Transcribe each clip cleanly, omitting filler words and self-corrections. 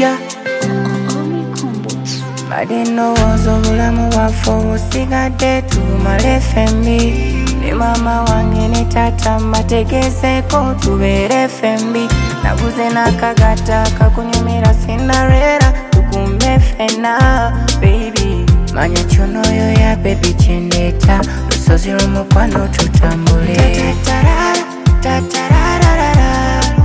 moja. Madino wazo bulamu wafo usigadde tumale fembi. Ni mama wange ni tata mategezeko tubeere fembi. Naguze nakagata kakunyumira Cinderella tukume fena baby. Manya chonoyo ya baby chendeta lusozi lumukwano tutambule. Tatarara, tatarara.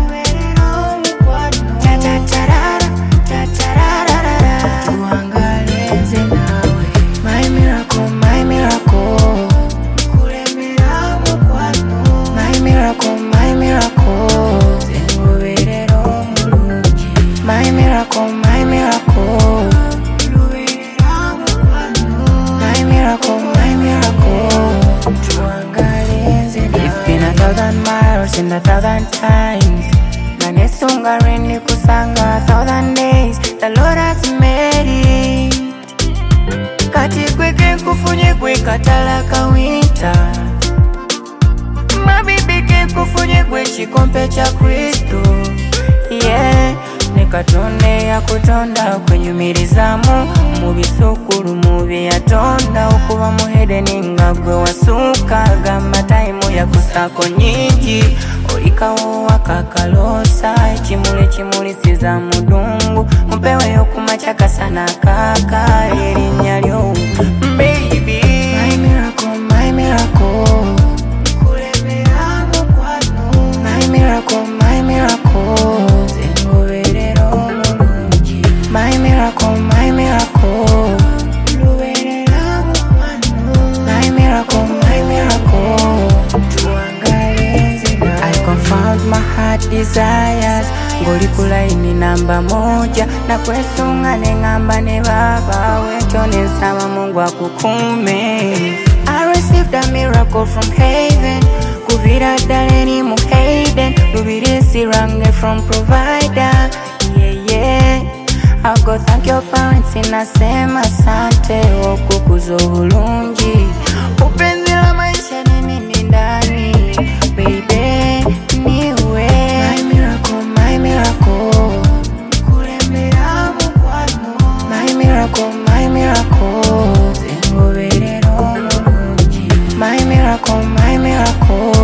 In 1,000 times nanesunga rini kusanga 1,000 days the Lord has made it. Kati kweke kufunye kwe katalaka winter. Mabibi ke kufunye kwe chikompe cha Kristo. Yeah, nekatonde ya kutonda kwenyumirizamu mubisukuru mubi yatonda okuba muhede ningagwe wasuka gamba time ya kusako nyingi olikawo wakakalosa kimulisiza mudungu mpewe yokumacha sana kaka erinnya lyo baby. My miracle, my miracle. My miracle, my miracle. My miracle, my miracle. My miracle, my miracle. I confirmed my heart desires. Ngolikula ini namba moja. Na kwesunga nengamba ne baba wecho nensaba Mungu akukume. I received a miracle from heaven. Kuvira daleni mu Hayden. Lubiri sirange from provider. Yeah, yeah. I go thank your parents inasema asante okukuza obulungi. Upenzi la maisha nini ndani baby niwe. My miracle, my miracle. Kulembera mukwano. My miracle, my miracle. Zengoberera omulungi. My miracle, my miracle.